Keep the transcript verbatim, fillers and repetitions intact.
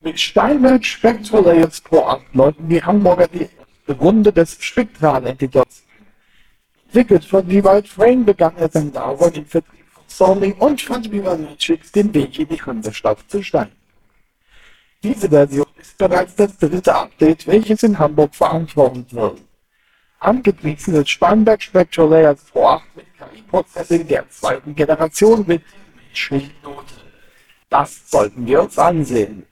Mit Steinberg Spectral Layers Pro acht läuten die Hamburger die erste Runde des Spektralentwicklers. Entwickelt von Divide Frame begann er sein Dauer den Vertrieb von Sony und von Viva Magix den Weg in die Hansestadt zu steigern. Diese Version ist bereits das dritte Update, welches in Hamburg verantwortet wird. Angepriesen wird Steinberg Spectral Layers Pro acht mit K I-Processing der zweiten Generation mit menschlichen Note. Das sollten wir uns ansehen.